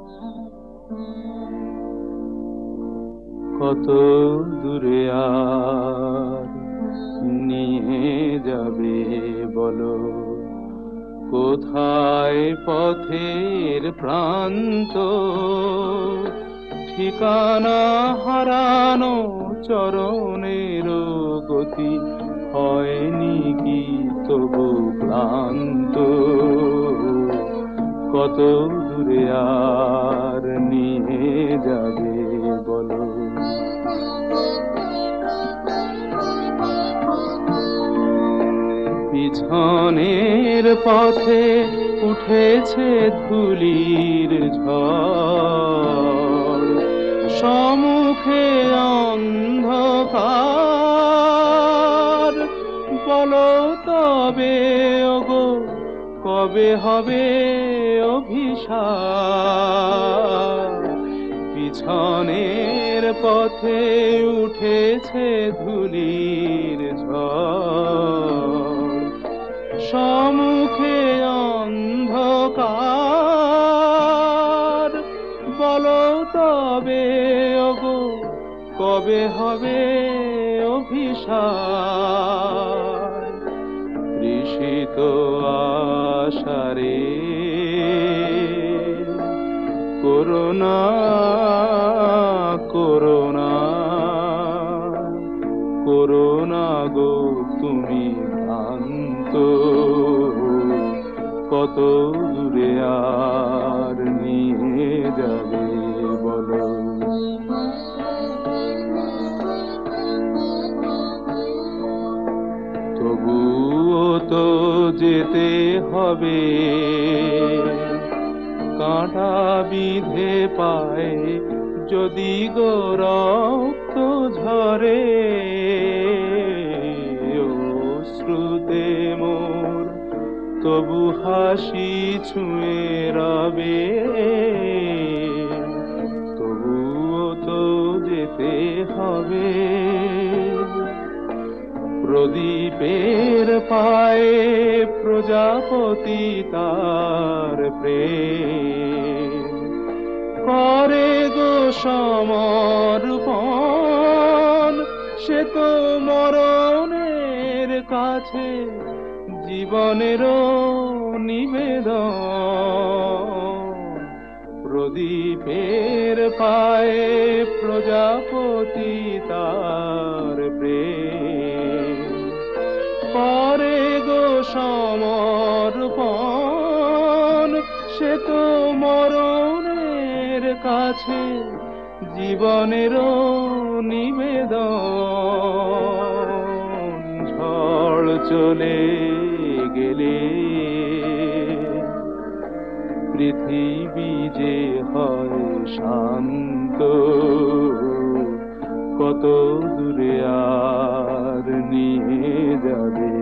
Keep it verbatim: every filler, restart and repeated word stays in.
কত দূরে আর নিয়ে যাবে বলো, কোথায় পথের প্রান্ত, ঠিকানা হারানো চরণের গতি হয়নি কি তবু ক্লান্ত? কত দূরে আর নিয়ে যাবে বলো। পিছনের পথে উঠেছে ধুলির ঝড়, সম্মুখে অন্ধকার। বলো তবে ওগো কবে হবে অভিসার? পিছনের পথে উঠেছে ধুলির ঝড়, সম্মুখে অন্ধকার। বলো তবে ওগো কবে হবে অভিসার? তৃষিত আশারে করুণা করুণা করুণা গো তুমি ভ্রান্ত। কত দূরে আর নিয়ে যাবে বলো। তবুও তো যেতে হবে, কাঁটা বিধে পায় যদি গো রক্ত ঝরে। অশ্রুতে মোর তবু হাসি ছুঁয়ে রবে, তবুও তো যেতে হবে। প্রদীপের পায়ে প্রজাপতি তার প্রেম করে গো সমর্পণ। সে তো মরণের কাছে জীবনেরও নিবেদন। প্রদীপের পায়ে প্রজাপতি তার প্রেম করে গো সমর্পণ। সে তো মরণের কাছে জীবনেরও নিবেদন। ঝড় চলে গেলে পৃথিবী যে হয় শান্ত। কত দূরে আর নিয়ে যাবে